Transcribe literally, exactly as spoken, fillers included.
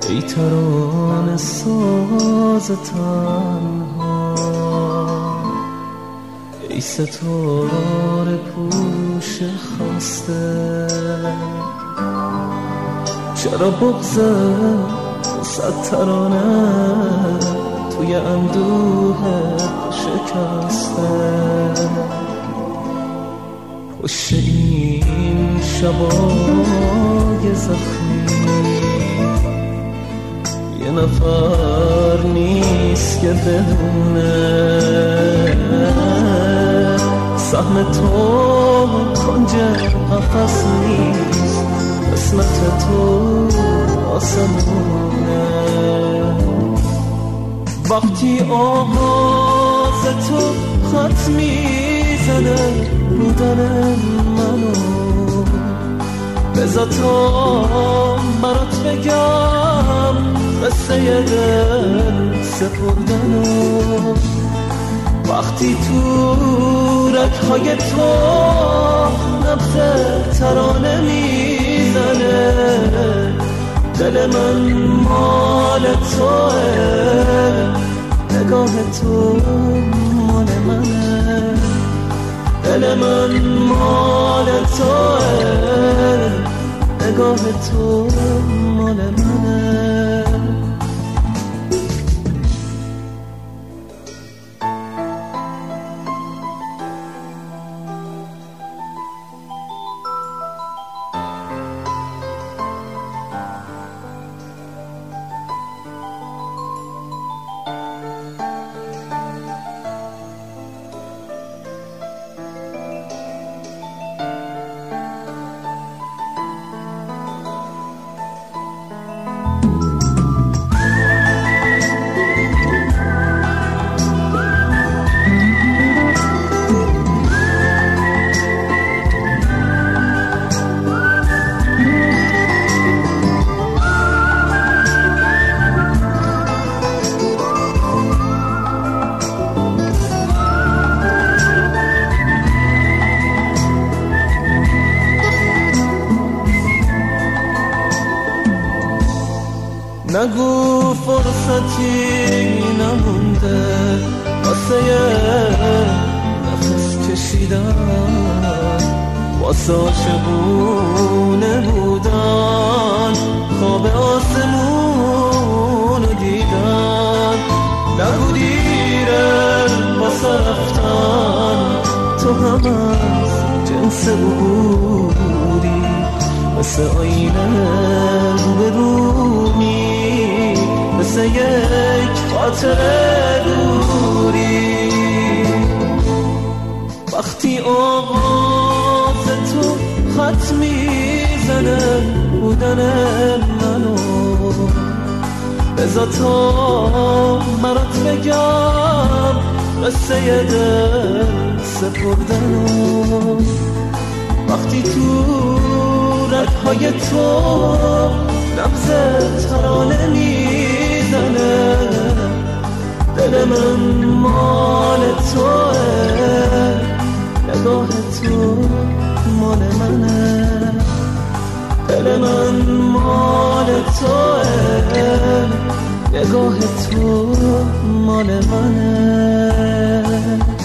ای ترانه ساز تنها، ای ستاره پوش خسته، چرا بغضه صد ترانه توی اندوه شکسته؟ پشت این شبای زخمی یه نفر نیست که بدونه سهم تو کنج قفس نیست، قسمت تو آسمونه. وقتی آواز تو خط میزنه بودن منو، بذار تا برات بگم قصه دل سپردنو. وقتی تو رگ‌های تو نبض ترانه میزنه، دل من مال توه، نگاه تو مال منه. دل من مال توه، نگاه تو مال منه. نگو فرصتی نمونده واسه نفس کشیدن، واسه عاشقونه بودن، خواب آسمون رو دیدن. نگو دیره واسه رفتن، تو هم از جنس بودی، مثل آینه روبرومی، مثل یک خاطره دوری. وقتی آواز تو خط میزنه بودن منو، بذار تا برات بگم قصه دل سپردنو. وقتی تو رگ‌های تو نبض ترانه میزنه، دل من مال توه، نگاه تو مال منه. دل من مال توه، نگاه تو مال منه.